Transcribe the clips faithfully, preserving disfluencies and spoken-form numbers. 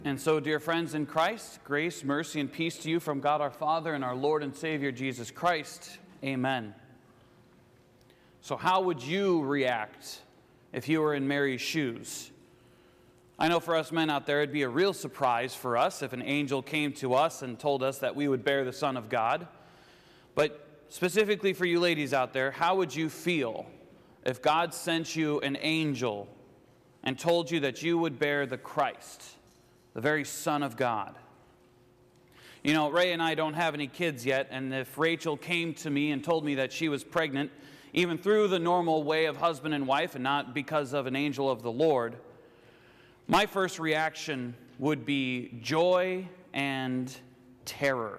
And so, dear friends in Christ, grace, mercy, and peace to you from God our Father and our Lord and Savior Jesus Christ. Amen. So how would you react if you were in Mary's shoes? I know for us men out there, it'd be a real surprise for us if an angel came to us and told us that we would bear the Son of God. But specifically for you ladies out there, how would you feel if God sent you an angel and told you that you would bear the Christ, the very Son of God? You know, Ray and I don't have any kids yet, and if Rachel came to me and told me that she was pregnant, even through the normal way of husband and wife and not because of an angel of the Lord, my first reaction would be joy and terror.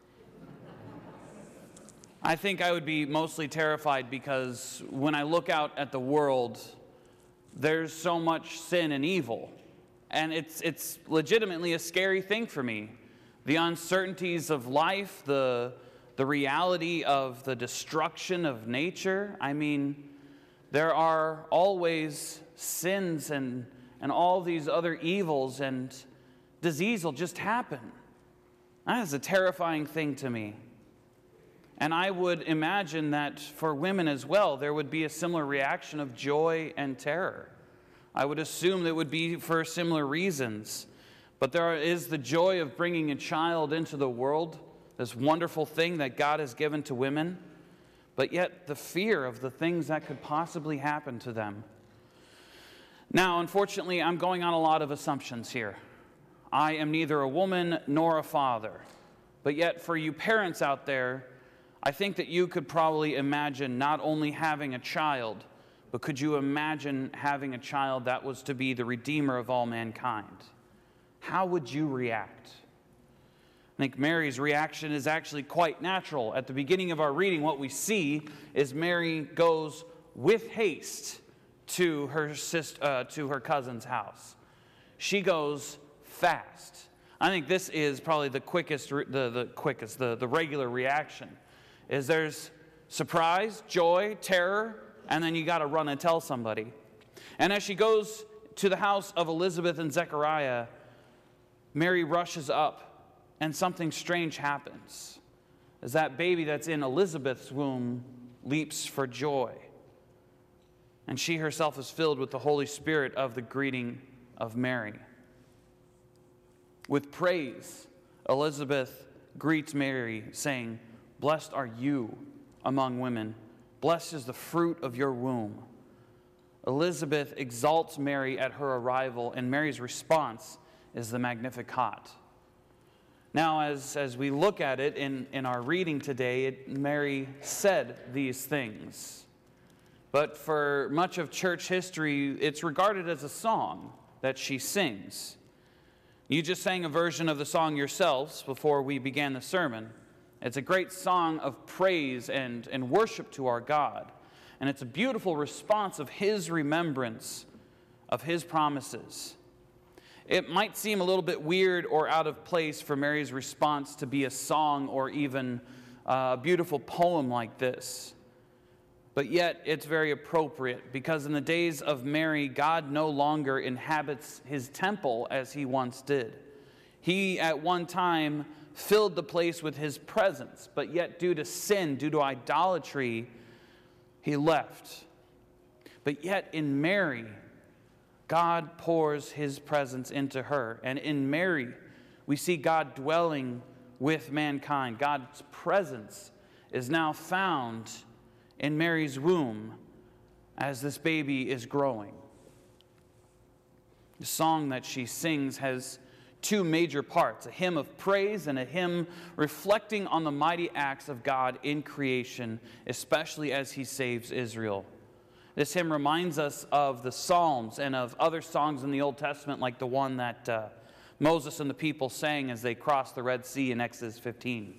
I think I would be mostly terrified because when I look out at the world, there's so much sin and evil. And it's, it's legitimately a scary thing for me. The uncertainties of life, the, the reality of the destruction of nature. I mean, there are always sins and, and all these other evils, and disease will just happen. That is a terrifying thing to me. And I would imagine that for women as well, there would be a similar reaction of joy and terror. I would assume that it would be for similar reasons. But there is the joy of bringing a child into the world, this wonderful thing that God has given to women, but yet the fear of the things that could possibly happen to them. Now, unfortunately, I'm going on a lot of assumptions here. I am neither a woman nor a father. But yet, for you parents out there, I think that you could probably imagine not only having a child, but could you imagine having a child that was to be the Redeemer of all mankind? How would you react? I think Mary's reaction is actually quite natural. At the beginning of our reading, what we see is Mary goes with haste to her sister, uh, to her cousin's house. She goes fast. I think this is probably the quickest, the, the quickest, the, the regular reaction. Is there's surprise, joy, terror, and then you got to run and tell somebody. And as she goes to the house of Elizabeth and Zechariah, Mary rushes up, and something strange happens. As that baby that's in Elizabeth's womb leaps for joy. And she herself is filled with the Holy Spirit of the greeting of Mary. With praise, Elizabeth greets Mary, saying, "Blessed are you among women. Blessed is the fruit of your womb." Elizabeth exalts Mary at her arrival, and Mary's response is the Magnificat. Now, as, as we look at it in, in our reading today, it, Mary said these things. But for much of church history, it's regarded as a song that she sings. You just sang a version of the song yourselves before we began the sermon. It's a great song of praise and, and worship to our God. And it's a beautiful response of His remembrance of His promises. It might seem a little bit weird or out of place for Mary's response to be a song or even a beautiful poem like this. But yet it's very appropriate, because in the days of Mary, God no longer inhabits His temple as He once did. He at one time filled the place with His presence, but yet due to sin, due to idolatry, He left. But yet in Mary, God pours His presence into her. And in Mary, we see God dwelling with mankind. God's presence is now found in Mary's womb as this baby is growing. The song that she sings has two major parts, a hymn of praise and a hymn reflecting on the mighty acts of God in creation, especially as He saves Israel. This hymn reminds us of the Psalms and of other songs in the Old Testament, like the one that uh, Moses and the people sang as they crossed the Red Sea in Exodus fifteen.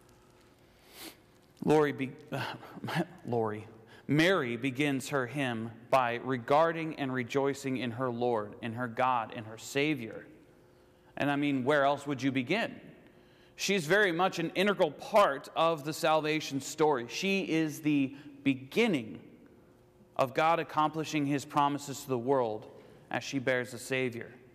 Lori, be, uh, Lori, Mary begins her hymn by regarding and rejoicing in her Lord, in her God, in her Savior. And I mean, where else would you begin? She's very much an integral part of the salvation story. She is the beginning of God accomplishing His promises to the world as she bears the Savior.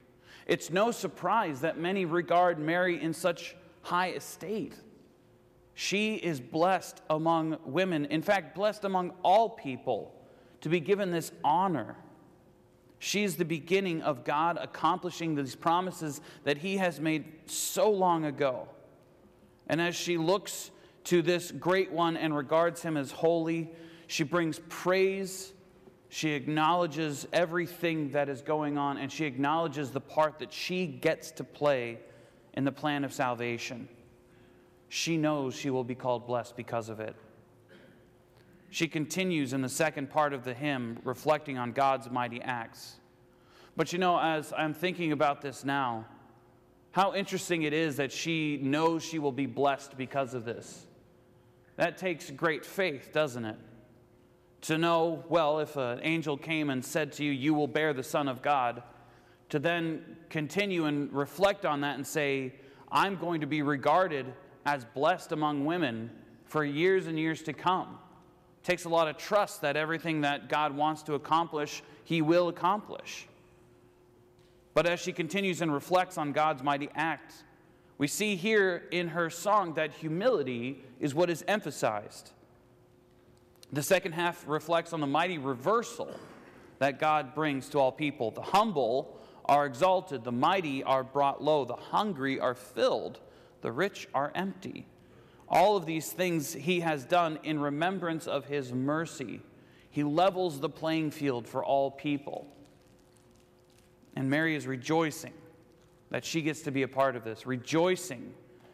It's no surprise that many regard Mary in such high estate. She is blessed among women, in fact, blessed among all people, to be given this honor. She is the beginning of God accomplishing these promises that he has made so long ago. And as she looks to this great one and regards him as holy, she brings praise. She acknowledges everything that is going on, and she acknowledges the part that she gets to play in the plan of salvation. She knows she will be called blessed because of it. She continues in the second part of the hymn, reflecting on God's mighty acts. But you know, as I'm thinking about this now, how interesting it is that she knows she will be blessed because of this. That takes great faith, doesn't it? To know, well, if an angel came and said to you, you will bear the Son of God, to then continue and reflect on that and say, I'm going to be regarded as blessed among women for years and years to come. It takes a lot of trust that everything that God wants to accomplish, he will accomplish. But as she continues and reflects on God's mighty acts, we see here in her song that humility is what is emphasized. The second half reflects on the mighty reversal that God brings to all people. The humble are exalted, the mighty are brought low, the hungry are filled, the rich are empty. All of these things he has done in remembrance of his mercy. He levels the playing field for all people. And Mary is rejoicing that she gets to be a part of this, rejoicing.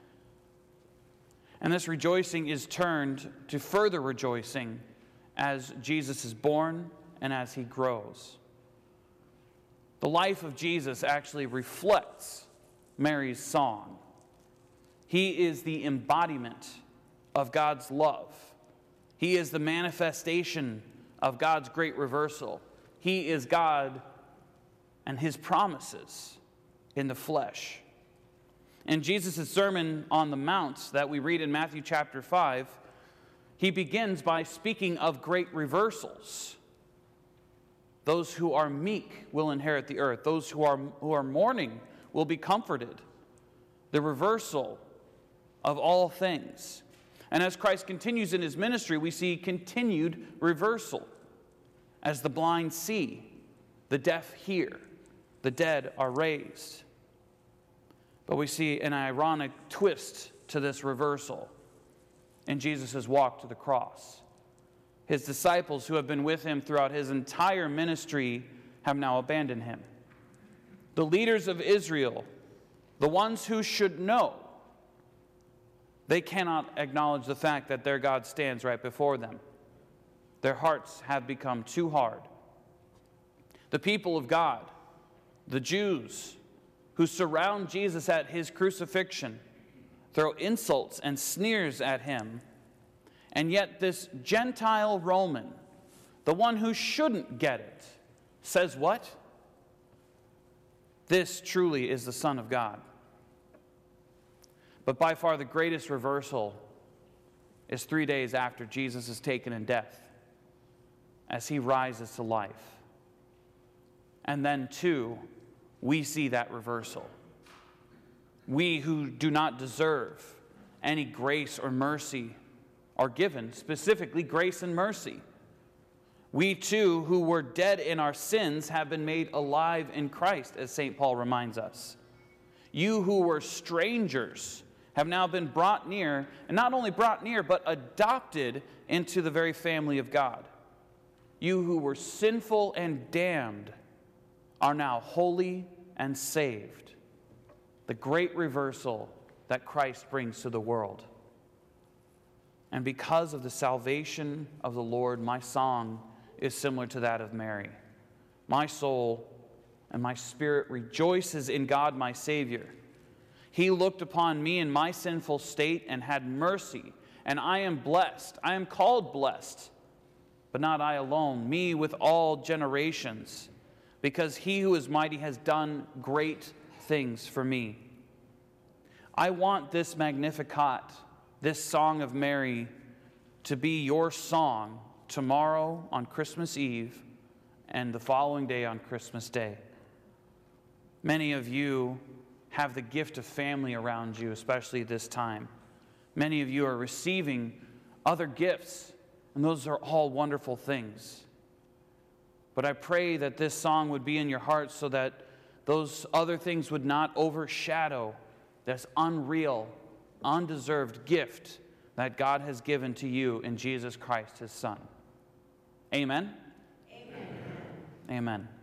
And this rejoicing is turned to further rejoicing as Jesus is born and as he grows. The life of Jesus actually reflects Mary's song. He is the embodiment of God's love. He is the manifestation of God's great reversal. He is God and his promises in the flesh. In Jesus' Sermon on the Mount that we read in Matthew chapter five, he begins by speaking of great reversals. Those who are meek will inherit the earth. Those who are, who are mourning will be comforted. The reversal of all things. And as Christ continues in his ministry, we see continued reversal. As the blind see, the deaf hear, the dead are raised. But we see an ironic twist to this reversal in Jesus' walk to the cross. His disciples who have been with him throughout his entire ministry have now abandoned him. The leaders of Israel, the ones who should know, they cannot acknowledge the fact that their God stands right before them. Their hearts have become too hard. The people of God, the Jews, who surround Jesus at his crucifixion, throw insults and sneers at him. And yet this Gentile Roman, the one who shouldn't get it, says what? This truly is the Son of God. But by far the greatest reversal is three days after Jesus is taken in death, as he rises to life. And then, too, we see that reversal. We who do not deserve any grace or mercy are given, specifically grace and mercy. We too, who were dead in our sins, have been made alive in Christ, as Saint Paul reminds us. You who were strangers have now been brought near, and not only brought near, but adopted into the very family of God. You who were sinful and damned are now holy and saved. The great reversal that Christ brings to the world. And because of the salvation of the Lord, my song is similar to that of Mary. My soul and my spirit rejoices in God my Savior. He looked upon me in my sinful state and had mercy, and I am blessed. I am called blessed, but not I alone, me with all generations, because he who is mighty has done great things for me. I want this Magnificat, this song of Mary, to be your song tomorrow on Christmas Eve and the following day on Christmas Day. Many of you have the gift of family around you, especially this time. Many of you are receiving other gifts, and those are all wonderful things. But I pray that this song would be in your heart so that those other things would not overshadow this unreal, undeserved gift that God has given to you in Jesus Christ, his Son. Amen? Amen. Amen.